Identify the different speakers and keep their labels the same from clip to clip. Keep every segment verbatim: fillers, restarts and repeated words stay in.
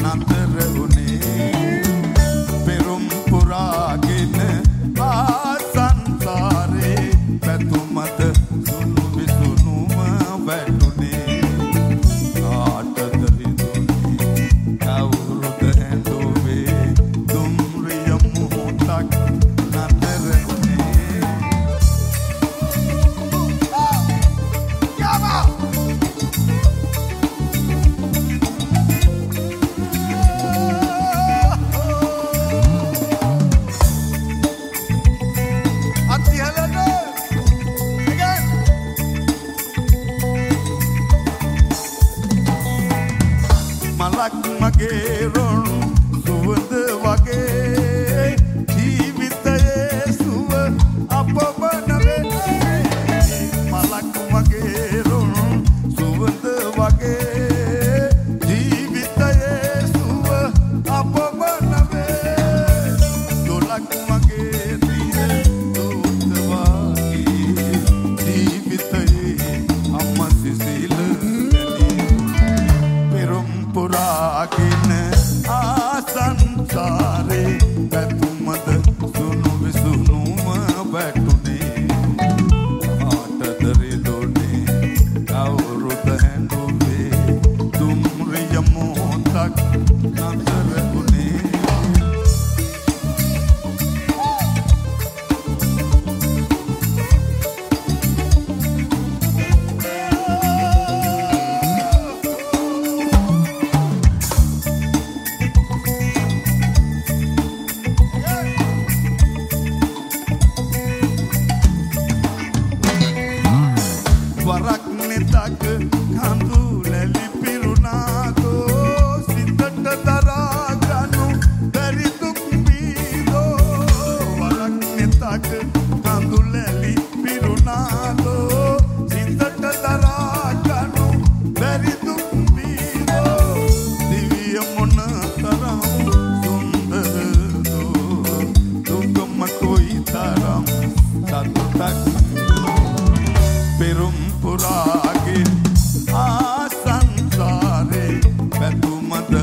Speaker 1: නතර වුණේ පෙරුම් පුරාගෙන ආ සංසාරේ පැතුමත සුණු විසුණුම වැටුනේ ආටද රිදුනේ කවුරුද හැඳුවේ දුම්රිය මොහොතක් නතර වුණේ යාමා මලක් මගේ රොන් සුවඳ වගේ ජීවිතයේ සුව අපවනවේ මලක් මගේ රොන් සුවඳ වගේ ජීවිතයේ සුව අපවනවේ දොලක් මගේ දිය දූත වගේ ජීවිතයේ අම්ම සිසිල පුරාගෙන ආ සංසාරේ පැතුමද සුණු විසුණුම වැටුනේ ආටද රිදුනේ කවුරුද හැඳුවේ දුම්රිය මොහොතක් නතර වුණේ වරක් නෙතක කඳුලැලි පිරුණාදෝ සිතට දරා ගනු බැරි දුක් බීදෝ වරක් නෙතක කඳුලැලි පිරුණාදෝ සිතට දරා ගනු බැරි දුක් බීදෝ දිවිය මොන තරම් සුන්දරදෝ දුකම කොයි තරම් සතුටක් පෙරුම් පුරාගෙන ආ සංසාරේ පැතුමද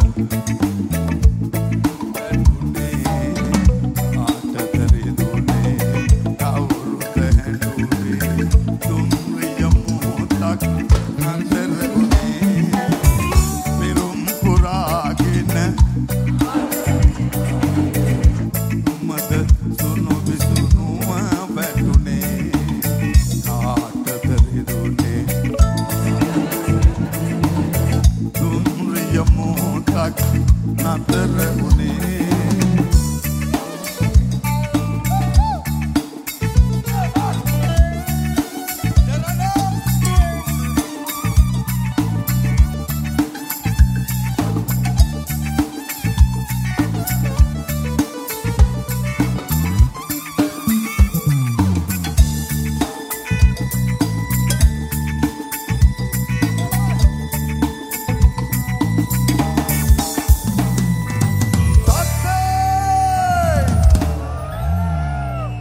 Speaker 1: වැටුනේ ආටද රිදුනේ කවුරුද හැඳුවේ දුම්රිය මොහොතක් නතර වුණේ පෙරුම් පුරාගෙන මද සුණු විසුණුම වැටුනේ දුම්රිය මොහොතක් නතර වුණේ